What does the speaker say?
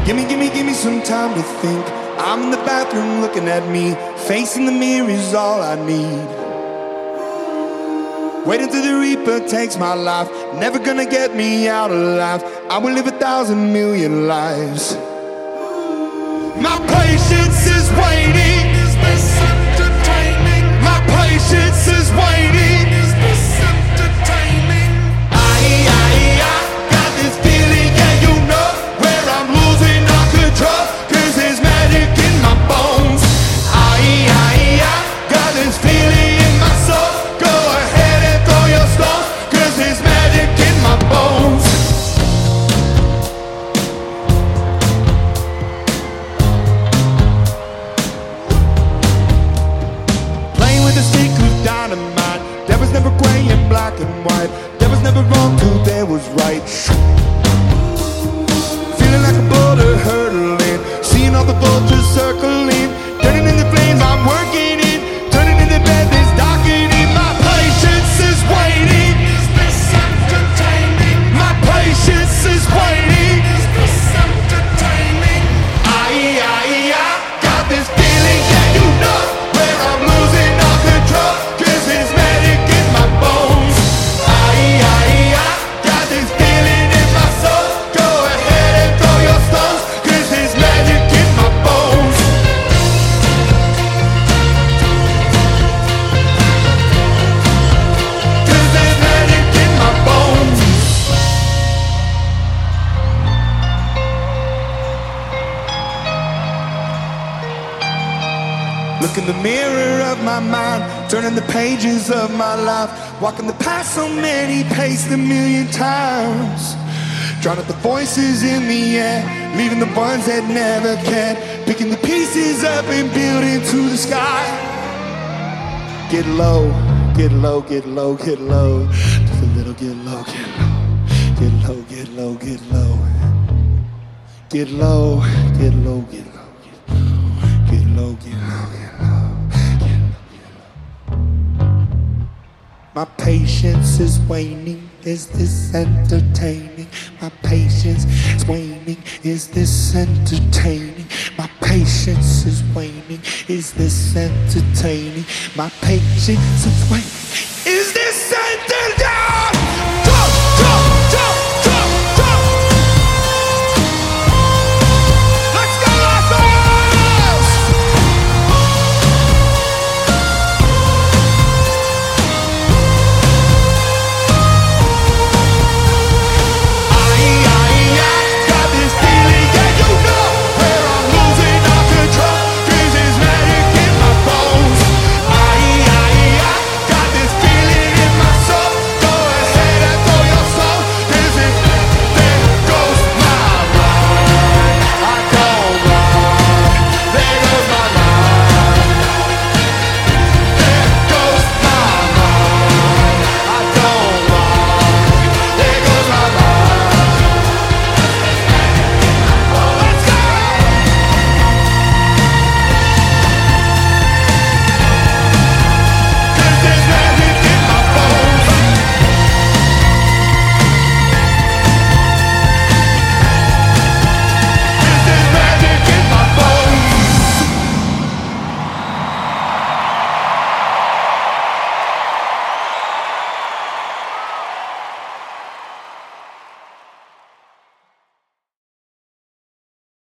Give me some time to think. I'm in the bathroom looking at me. Facing the mirror is all I need. Waiting till the reaper takes my life. Never gonna get me out alive. I will live 1,000 million lives. My patience is waiting. Is this entertaining? My patience is waiting. Is this entertaining? I got this feeling, yeah, you know, where I'm losing all control. 'Cause there's magic in my bones. I got this feeling in my soul. Go ahead and throw your stone. 'Cause there's magic in my bones. The stick was dynamite. There was never gray and black and white. There was never wrong till there was right. Feeling like a boulder hurtling, seeing all the vultures circling, turning in the flames I'm working in, turning in the bed that's darkening. My patience is waiting. Is this entertaining? My patience is waiting. Is this entertaining? I got this feeling, yeah, you know, where I'm losing all control. 'Cause there's magic in my bones. I got this feeling in my soul. Go ahead and throw your stones. 'Cause there's magic in my bones. 'Cause there's magic in my bones. Look in the mirror of my mind, turning the pages of my life, walking the path so many paced 1,000,000 times, drowning out the voices in the air, leaving the ones that never cared, picking the pieces up and building to the sky. Get low, get low, get low, get low, just a little get low, get low, get low, get low, get low, get low, get low, get low, get low, get low, get low. My patience is waning. Is this entertaining? My patience is waning. Is this entertaining? My patience is waning. Is this entertaining? My patience is waning. Is this